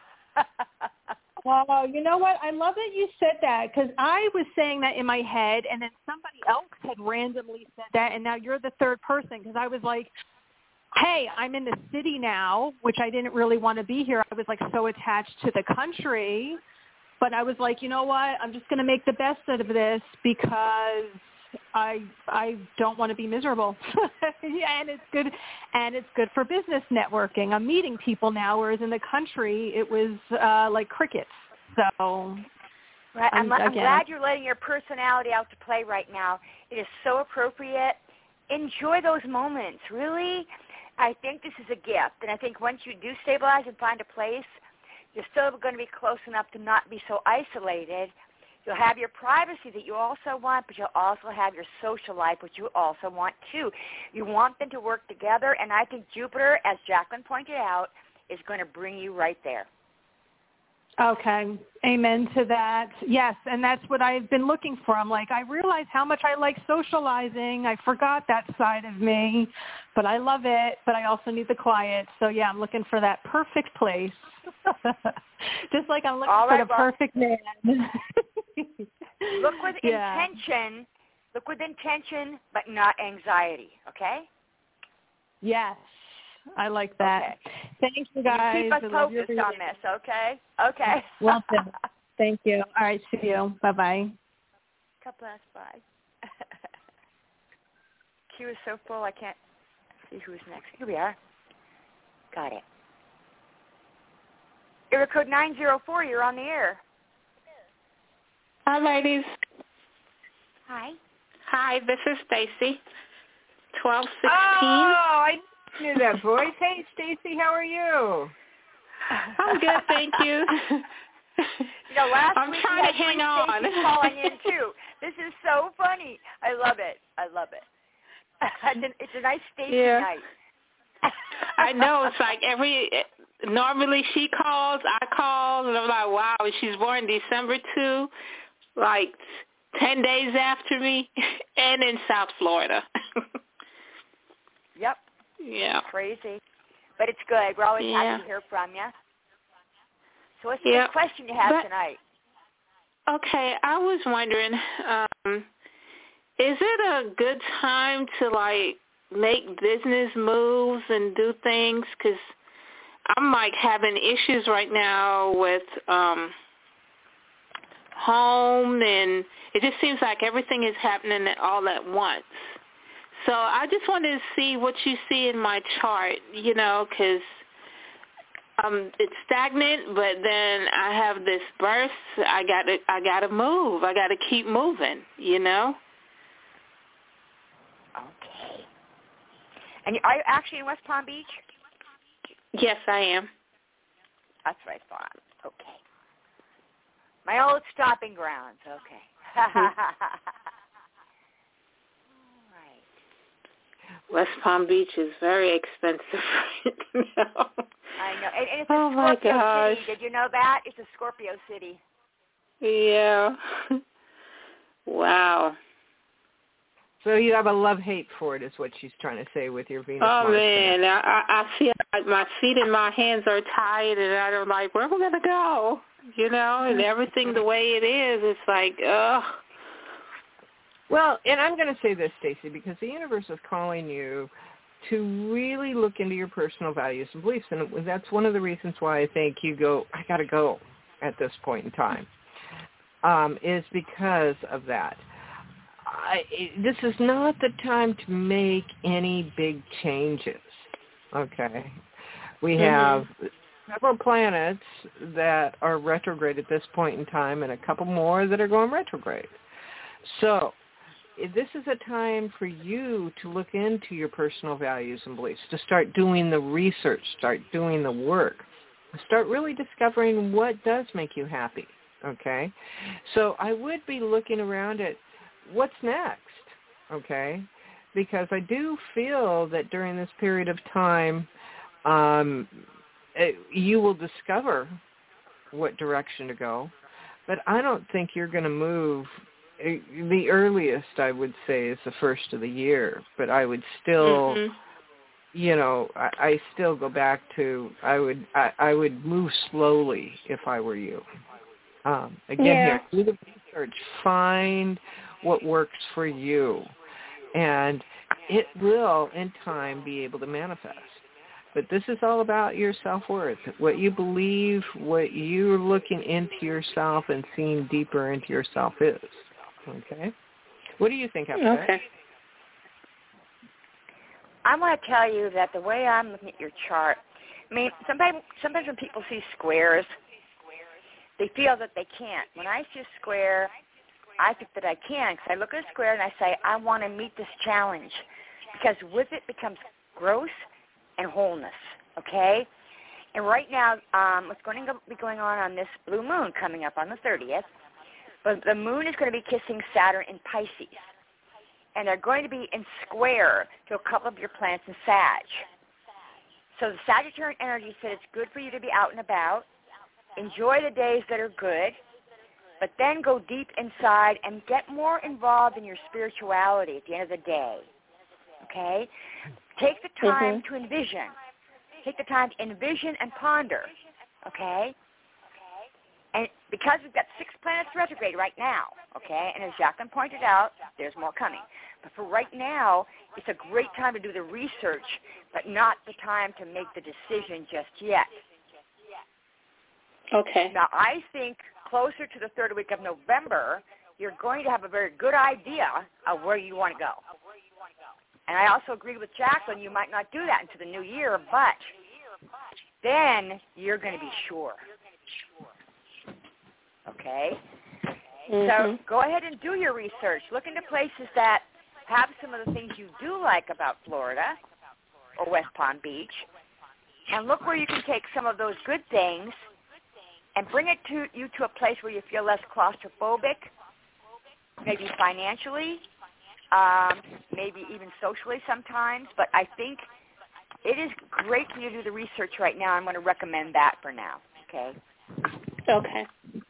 Well, you know what? I love that you said that because I was saying that in my head, and then somebody else had randomly said that, and now you're the third person because I was like, hey, I'm in the city now, which I didn't really want to be here. I was like so attached to the country. But I was like, you know what? I'm just going to make the best out of this because I I don't want to be miserable. Yeah, and it's good, and it's good for business networking. I'm meeting people now, whereas in the country it was uh, like crickets. So, right. I'm, I'm, I'm again, glad you're letting your personality out to play right now. It is so appropriate. Enjoy those moments. Really, I think this is a gift, and I think once you do stabilize and find a place, you're still going to be close enough to not be so isolated. You'll have your privacy that you also want, but you'll also have your social life, which you also want too. You want them to work together, and I think Jupiter, as Jacqueline pointed out, is going to bring you right there. Okay. Amen to that. Yes, and that's what I've been looking for. I'm like, I realize how much I like socializing. I forgot that side of me, but I love it, but I also need the quiet. So, yeah, I'm looking for that perfect place. Just like I'm looking All for right, the well, perfect man. Look with yeah. intention. Look with intention, but not anxiety, okay? Yes. I like that. Okay. Thank you, guys. You keep us I love your focused on this, okay? Okay. Well done. Thank you. All right, see you. Bye-bye. God bless. Bye. Queue is so full, I can't see who's next. Here we are. Got it. Area code nine zero four, you're on the air. Hi, ladies. Hi. Hi, this is Stacy. twelve sixteen. Oh, I knew that voice. Hey, Stacy, how are you? I'm good, thank you. You know, last I'm week trying we to had hang three on. Stacys calling in too. This is so funny. I love it. I love it. It's a nice Stacy yeah. night. I know. It's like every. Normally she calls, I call, and I'm like, wow, she's born December second, like ten days after me, and in South Florida. Yep. Yeah. Crazy. But it's good. We're always yeah. happy to hear from you. So what's yep. the question you have but, tonight? Okay, I was wondering, um, is it a good time to, like, make business moves and do things? Because I'm, like, having issues right now with um, home, and it just seems like everything is happening all at once. So I just wanted to see what you see in my chart, you know, because um, it's stagnant, but then I have this burst. I got to, I got to move. I got to keep moving, you know. Okay. And are you actually in West Palm Beach? Yes, I am. That's what I thought. Okay. My old stopping grounds. Okay. West Palm Beach is very expensive right now. I know. And, and it's a oh, my Scorpio gosh. City. Did you know that? It's a Scorpio City. Yeah. Wow. So you have a love-hate for it is what she's trying to say with your Venus Oh, Mars man. I, I feel like my feet and my hands are tied, and I'm like, where am I going to go? You know, and everything the way it is, it's like, ugh. Well, and I'm going to say this, Stacy, because the universe is calling you to really look into your personal values and beliefs, and that's one of the reasons why I think you go, I got to go at this point in time, um, is because of that. I, this is not the time to make any big changes, okay? We have mm-hmm. several planets that are retrograde at this point in time and a couple more that are going retrograde. So this is a time for you to look into your personal values and beliefs, to start doing the research, start doing the work, start really discovering what does make you happy, okay? So I would be looking around at what's next, okay? Because I do feel that during this period of time, um, it, you will discover what direction to go. But I don't think you're going to move. The earliest, I would say, is the first of the year. But I would still, mm-hmm. you know, I, I still go back to I would I, I would move slowly if I were you. Um, again, yeah. here, do the research, find what works for you, and it will, in time, be able to manifest. But this is all about your self-worth, what you believe, what you're looking into yourself and seeing deeper into yourself is. Okay? What do you think after okay. that? I want to tell you that the way I'm looking at your chart, I mean, sometimes, sometimes when people see squares, they feel that they can't. When I see a square, I think that I can because I look at a square and I say, I want to meet this challenge because with it becomes growth and wholeness, okay? And right now, um, what's going to be going on on this blue moon coming up on the thirtieth, but the moon is going to be kissing Saturn in Pisces, and they're going to be in square to a couple of your planets in Sag. So the Sagittarian energy said it's good for you to be out and about, enjoy the days that are good, but then go deep inside and get more involved in your spirituality at the end of the day, okay? Take the time mm-hmm. to envision. Take the time to envision and ponder, okay? And because we've got six planets retrograde right now, okay, and as Jacqueline pointed out, there's more coming. But for right now, it's a great time to do the research, but not the time to make the decision just yet. Okay. Now, I think closer to the third week of November, you're going to have a very good idea of where you want to go. And I also agree with Jacqueline, you might not do that into the new year, but then you're going to be sure. Okay? Mm-hmm. So go ahead and do your research. Look into places that have some of the things you do like about Florida or West Palm Beach, and look where you can take some of those good things and bring it to you to a place where you feel less claustrophobic, maybe financially, Um, maybe even socially sometimes, but I think it is great for you to do the research right now. I'm going to recommend that for now, okay? Okay.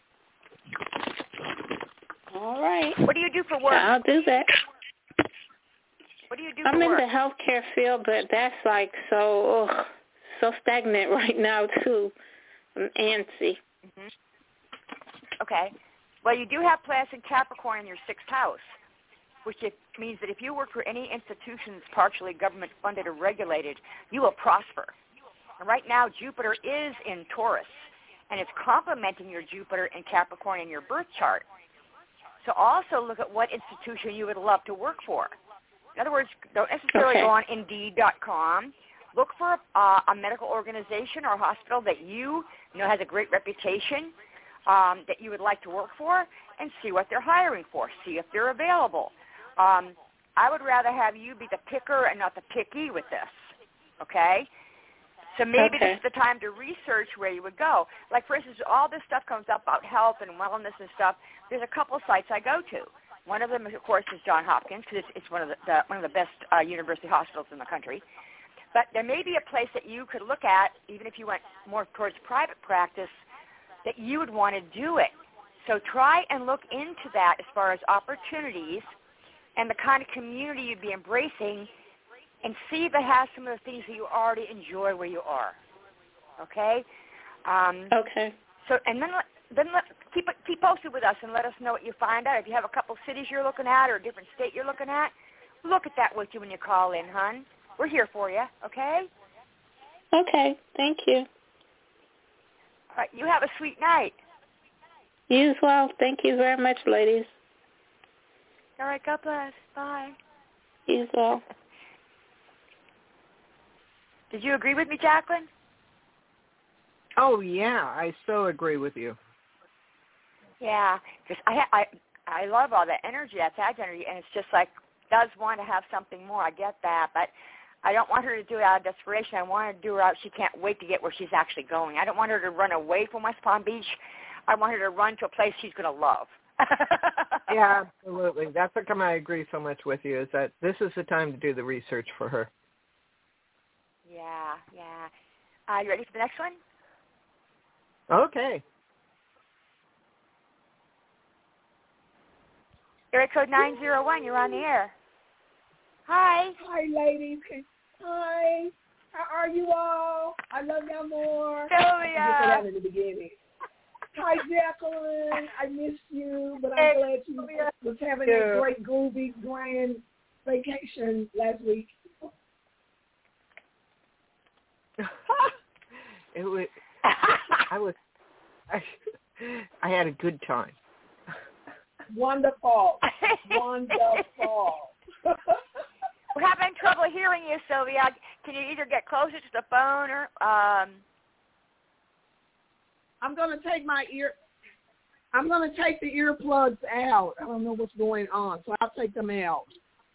All right. What do you do for work? I'll do that. What do you do I'm for in work? the healthcare field, but that's like so ugh, so stagnant right now, too. I'm antsy. Mm-hmm. Okay. Well, you do have planets in Capricorn in your sixth house, which if, means that if you work for any institution that's partially government-funded or regulated, you will prosper. And right now, Jupiter is in Taurus, and it's complementing your Jupiter in Capricorn in your birth chart. So also look at what institution you would love to work for. In other words, don't necessarily okay. go on Indeed dot com. Look for a, uh, a medical organization or a hospital that you know has a great reputation um, that you would like to work for, and see what they're hiring for. See if they're available. Um, I would rather have you be the picker and not the picky with this, okay? So maybe okay. this is the time to research where you would go. Like, for instance, all this stuff comes up about health and wellness and stuff. There's a couple sites I go to. One of them, of course, is Johns Hopkins, because it's, it's one of the, the one of the best uh, university hospitals in the country. But there may be a place that you could look at, even if you went more towards private practice, that you would want to do it. So try and look into that as far as opportunities and the kind of community you'd be embracing, and see if it has some of the things that you already enjoy where you are. Okay? Um, okay. So, and then let, then let, keep it, keep posted with us and let us know what you find out. If you have a couple cities you're looking at or a different state you're looking at, look at that with you when you call in, hon. We're here for you, okay? Okay. Thank you. All right. You have a sweet night. You as well. Thank you very much, ladies. All right. God bless. Bye. You as well. Did you agree with me, Jacqueline? Oh, yeah. I so agree with you. Yeah. Because I, I, I love all that energy. That's that energy, and it's just like does want to have something more. I get that, but I don't want her to do it out of desperation. I want her to do it out. She can't wait to get where she's actually going. I don't want her to run away from West Palm Beach. I want her to run to a place she's going to love. Yeah, absolutely. That's how come I agree so much with you, is that this is the time to do the research for her. Yeah, yeah. Uh, you ready for the next one? Okay. Area code nine zero one, you're on the air. Hi. Hi, ladies. Hi. How are you all? I love y'all more. Sylvia. I that in the beginning. Hi, Jacqueline. I missed you, but I'm glad you was having a great, groovy, grand vacation last week. It was. I was. I, I had a good time. Wonderful. Wonderful. We're having trouble hearing you, Sylvia. Can you either get closer to the phone or... Um... I'm going to take my ear... I'm going to take the earplugs out. I don't know what's going on, so I'll take them out.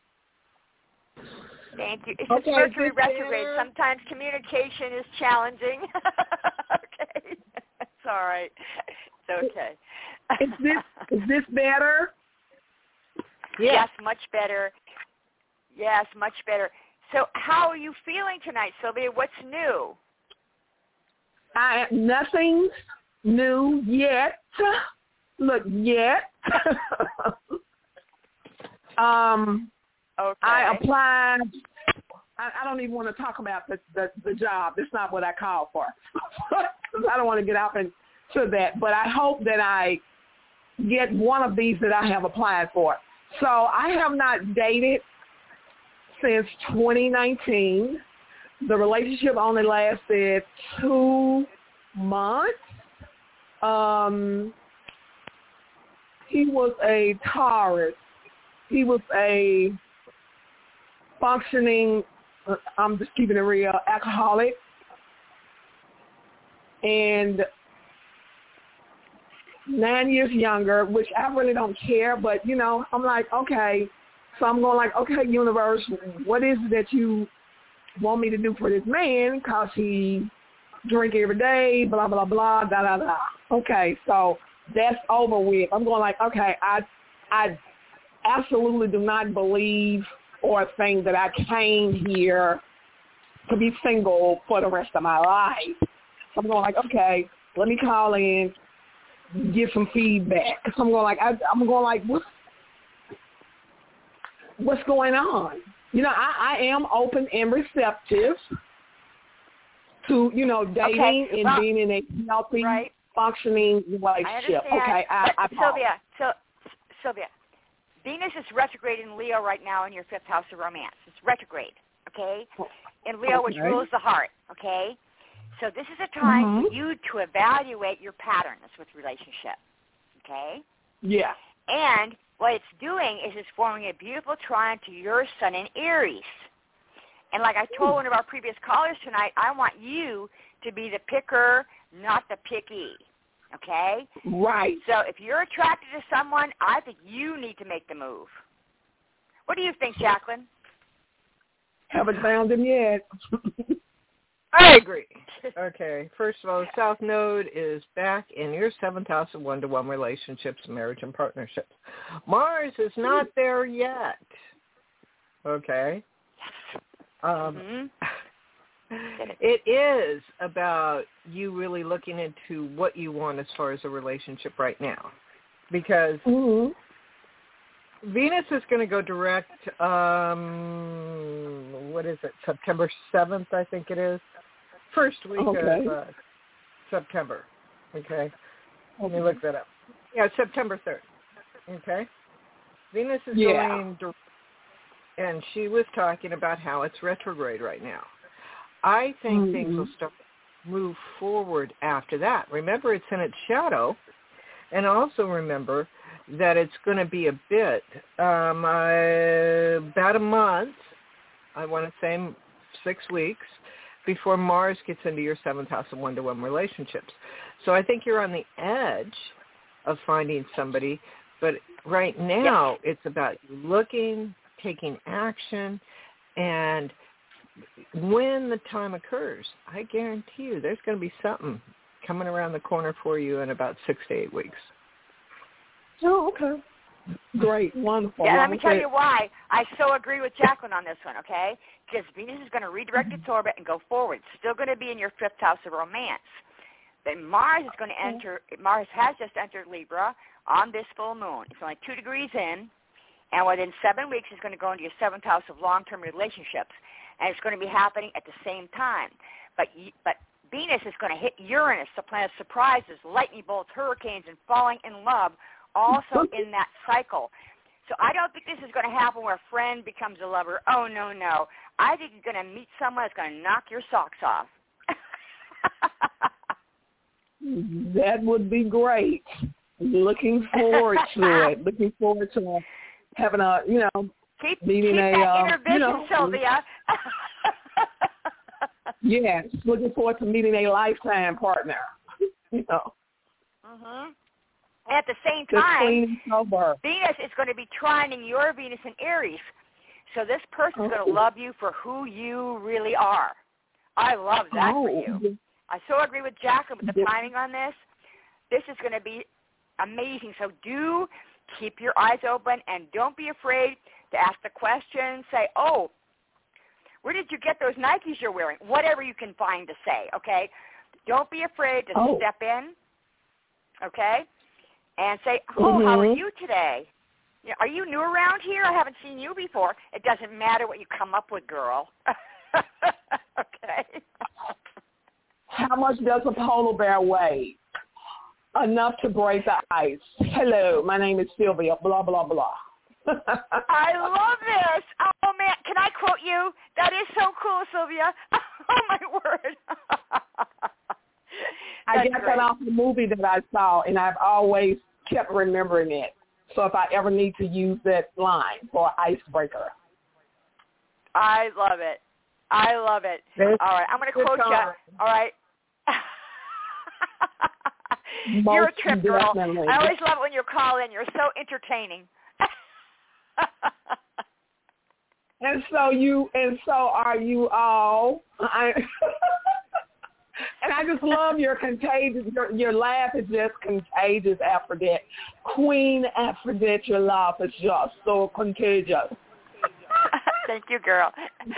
Thank you. It's okay, Mercury retrograde. Sometimes communication is challenging. Okay. It's all right. It's okay. Is this, is this better? Yes. Yes, much better. Yes, much better. So how are you feeling tonight, Sylvia? What's new? I nothing new yet. Look, yet. um, okay. I applied. I, I don't even want to talk about the, the, the job. That's not what I called for. I don't want to get off into that. But I hope that I get one of these that I have applied for. So I have not dated since twenty nineteen. The relationship only lasted two months. Um, he was a Taurus. He was a functioning, uh, I'm just keeping it real, alcoholic. And nine years younger, which I really don't care, but, you know, I'm like, okay. So I'm going like, okay, universe, what is it that you want me to do for this man? Because he drink every day, blah, blah, blah, da, da, da. Okay, so that's over with. I'm going like, okay, I I absolutely do not believe or think that I came here to be single for the rest of my life. So I'm going like, okay, let me call in, get some feedback. So I'm going like, I, I'm going like, what's, what's going on? You know, I, I am open and receptive to, you know, dating okay. and well, being in a healthy, right. functioning relationship. I okay, I, I Sylvia, so, Sylvia, Venus is retrograde in Leo right now in your fifth house of romance. It's retrograde, okay? In Leo, okay. which rules the heart, okay? So this is a time mm-hmm. for you to evaluate your patterns with relationship, okay? Yeah. And what it's doing is it's forming a beautiful trine to your sun in Aries. And like I told one of our previous callers tonight, I want you to be the picker, not the picky, okay? Right. So if you're attracted to someone, I think you need to make the move. What do you think, Jacqueline? Haven't found him yet. I agree. Okay. First of all, the South Node is back in your seventh house of one-to-one relationships, marriage, and partnerships. Mars is not there yet. Okay. Um, mm-hmm. It is about you really looking into what you want as far as a relationship right now. Because mm-hmm. Venus is going to go direct, um, what is it, September seventh, I think it is. First week okay. of uh, September, okay? Let me look that up. Yeah, September third, okay? Venus is yeah. going direct, and she was talking about how it's retrograde right now. I think mm-hmm. things will start to move forward after that. Remember, it's in its shadow, and also remember that it's going to be a bit, um, uh, about a month, I want to say six weeks, before Mars gets into your seventh house of one-to-one relationships. So I think you're on the edge of finding somebody, But right now, yes. it's about looking, taking action, and when the time occurs, I guarantee you there's going to be something coming around the corner for you in about six to eight weeks. Oh, okay. Great. Wonderful. Yeah, let me tell you why. I so agree with Jacqueline on this one, okay? Because Venus is going to redirect its orbit and go forward. It's still going to be in your fifth house of romance. Then Mars is going to enter, Mars has just entered Libra on this full moon. It's only two degrees in, and within seven weeks it's going to go into your seventh house of long-term relationships. And it's going to be happening at the same time. But but Venus is going to hit Uranus, the planet of surprises, lightning bolts, hurricanes, and falling in love, also in that cycle. So I don't think this is going to happen where a friend becomes a lover. Oh, no, no. I think you're going to meet someone that's going to knock your socks off. That would be great. Looking forward to it. Looking forward to having a, you know, keep, meeting keep a, that uh, inner vision, you know, Sylvia. Yes, looking forward to meeting a lifetime partner. You know. Mm-hmm. And at the same time, Venus is going to be trining your Venus in Aries. So this person is oh. going to love you for who you really are. I love that oh. for you. I so agree with Jacqueline with the timing on this. This is going to be amazing. So do keep your eyes open and don't be afraid to ask the question. Say, oh, where did you get those Nikes you're wearing? Whatever you can find to say, okay? Don't be afraid to oh. step in, okay? And say, oh, mm-hmm. how are you today? Are you new around here? I haven't seen you before. It doesn't matter what you come up with, girl. Okay. How much does a polar bear weigh? Enough to break the ice. Hello, my name is Sylvia, blah, blah, blah. I love this. Oh, man, can I quote you? That is so cool, Sylvia. Oh, my word. I got that off the movie that I saw, and I've always kept remembering it. So if I ever need to use that line for icebreaker. I love it. I love it. All right, I'm going to quote you. All right. You're a trip, girl. Definitely. I always love it when you call in. You're so entertaining. And so you, and so are you all. I, and I just love your contagious. Your, your laugh is just contagious, Aphrodite. Queen Aphrodite, your laugh is just so contagious. Thank you, girl.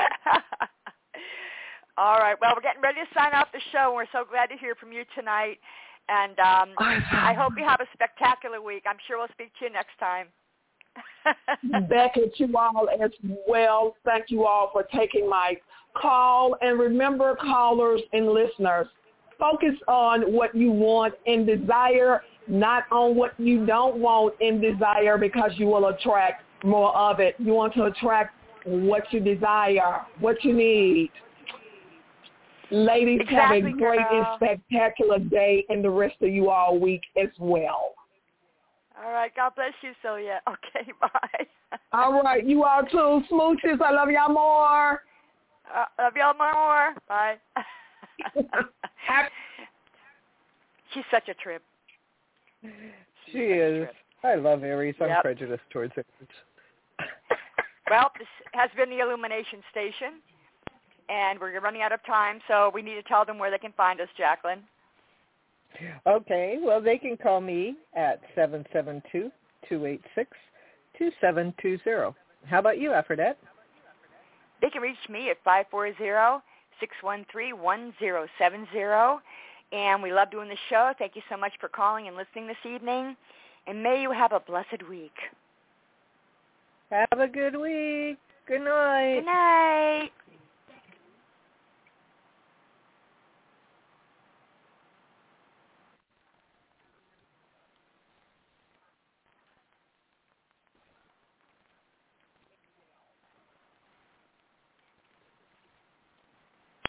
All right. Well, we're getting ready to sign off the show, and we're so glad to hear from you tonight. And um, I hope you have a spectacular week. I'm sure we'll speak to you next time. Back at you all as well. Thank you all for taking my call. And remember, callers and listeners, focus on what you want and desire, not on what you don't want and desire, because you will attract more of it. You want to attract what you desire, what you need. Ladies, exactly, have a great girl. and spectacular day, and the rest of you all week as well. All right. God bless you, Sylvia. Okay, bye. All right. You all too. Smooches. I love y'all more. Uh, love y'all more. Bye. She's such a trip. She's she is. Trip. I love Aries. I'm yep. prejudiced towards Aries. Well, this has been the Illumination Station, and we're running out of time, so we need to tell them where they can find us, Jacqueline. Okay, well, they can call me at seven seven two, two eight six, two seven two zero. How about you, Aphrodite? They can reach me at five four zero, six one three, one zero seven zero, and we love doing the show. Thank you so much for calling and listening this evening, and may you have a blessed week. Have a good week. Good night. Good night.